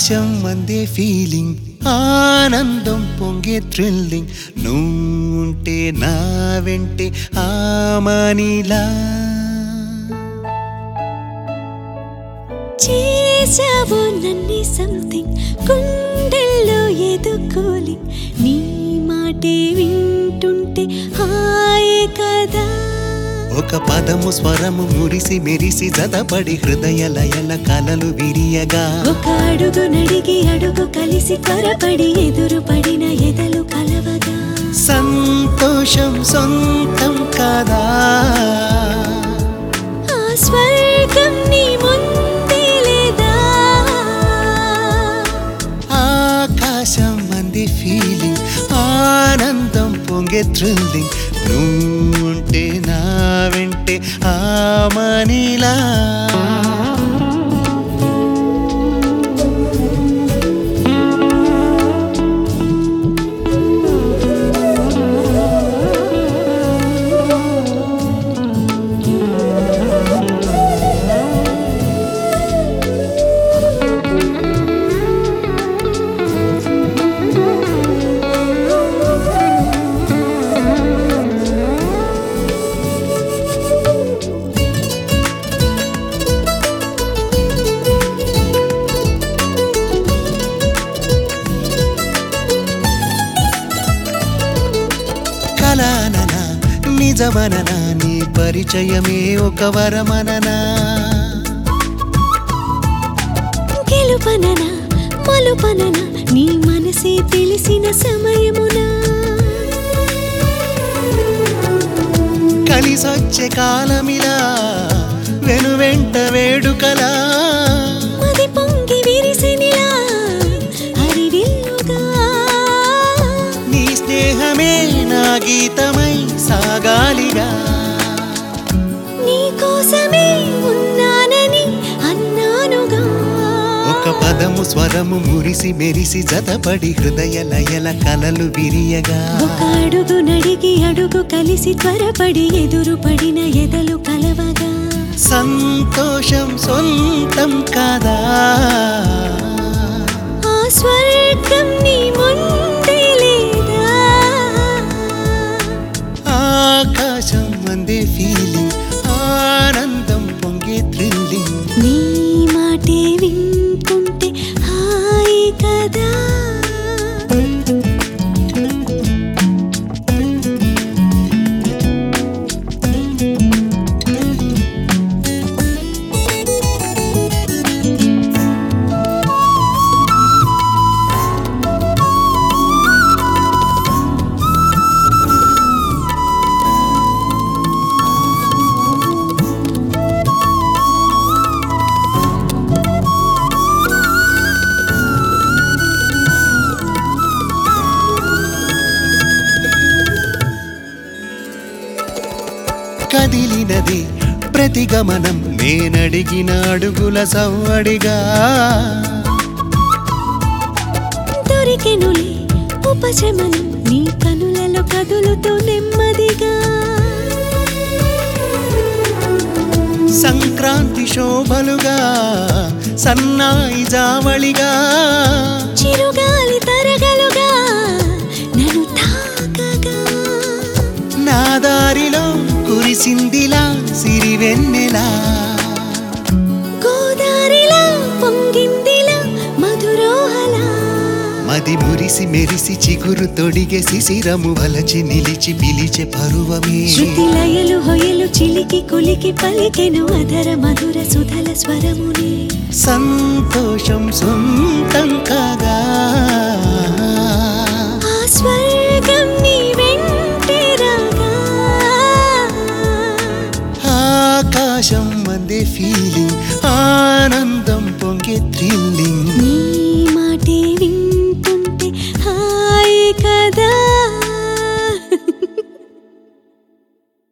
ఆకాశం అందే ఫీలింగ్ ఆనందం పొంగే థ్రిల్లింగ్ నువ్వుంటే నా వెంటే ఆమనిలా చేసావో నన్నే సంథింగ్ గుండెల్లో ఏదో కూలింగ్ నీ మాటే వింటుంటే హాయే కదా ఒక పదము స్వరము మురిసి మెరిసి జతపడి హృదయ లయల కలలు విరియగా ఒక అడుగు నడిగి అడుగు కలిసి త్వరపడి ఎదురు పడిన ఎదలు కలవగా సంతోషం సొంతం కాదా ఆ స్వర్గం నీ ముందే లేదా ఆకాశం అంది ఫీలింగ్ ఆనందం పొంగే థ్రిల్లింగ్ నువ్వుంటే నా వెంటే ఆమనిలా కలాననా నిజమననా నీ పరిచయమే ఒక వరమననా గెలుపననా మలుపననా నీ మనసే తెలిసిన సమయమునా కలిసొచ్చే కాలమిలా వెనువెంట వేడుకలా మది పొంగి విరిసినిలా హరివిల్లుగా నీ స్నేహమే నా గీతమై సాగాలిగా నీ కోసమే ఉన్నానని అన్నానుగా ఒక పదము స్వరము మురిసి మెరిసి జతపడి హృదయ లయల కలలు విరియగా ఒక అడుగు నడిగి అడుగు కలిసి త్వరపడి ఎదురు పడిన ఎదలు కలవగా సంతోషం సొంతం కాదా ఆ స్వర్గం నీ ముందే లేదా ఆకాశం అందే ఫీలింగ్ ఆనందం పొంగే థ్రిల్లింగ్ నీ మాటే వింటుంటే హాయి కదా కదిలినది ప్రతిగమనం నేనడిగిన అడుగుల సవ్వడిగా దొరికెనులే ఉపశమనం నీ కనులలో కదులుతూ నెమ్మదిగా సంక్రాంతి శోభలుగా సన్నాయి జావళిగా చిరుగాలి తరగలుగా నన్ను తాకగా నా దారిలో కురిసిందిలా సిరివెన్నెలా గోదారిలా పొంగిందిలా మధురోహలా మది మురిసి మెరిసి చిగురు తొడిగే శిశిరము వలచి నిలిచి పిలిచే పరువమే శృతి లయలు హొయలు చిలికి కులికి పలికెను అధర మధుర సుధల స్వరమునే సంతోషం సొంతం కాగా ఆ స్వర్గం నీ వెంటే రాగా ఆకాశం అందే ఫీలింగ్